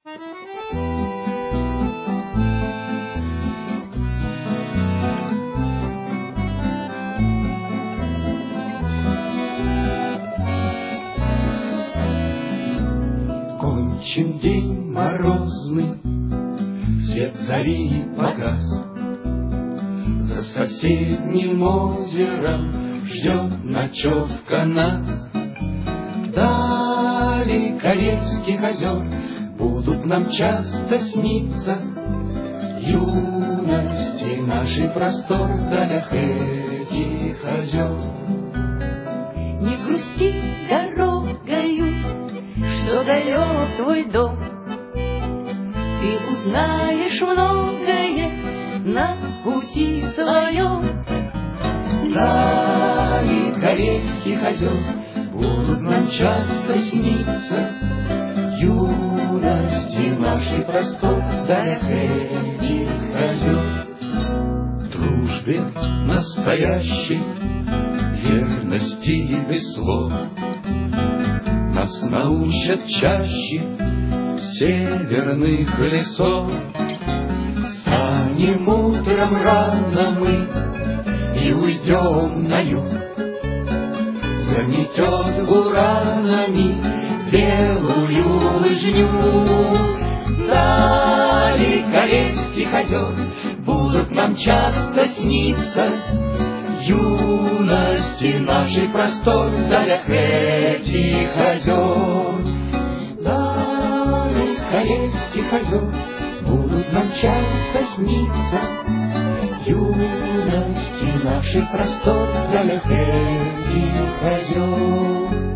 Кончен день морозный, свет зари погас. За соседним озером ждет ночевка нас. Дали Карельских озер будут нам часто сниться. Юности нашей простор в далях этих озер. Не грусти дорогою, что далек твой дом. Ты узнаешь многое на пути своем. Дали Карельских озер будут нам часто сниться. Юности нашей простор в далях этих озер. Дружбе настоящей, верности без слов нас научат чаще северных лесов. Встанем утром рано мы и уйдем на юг. Заметет буранами белую лыжню. Дали Карельских озер будут нам часто сниться. Юности нашей простор в далях этих озер. Дали Карельских озер будут нам часто сниться. Юности нашей простор в далях этих озер.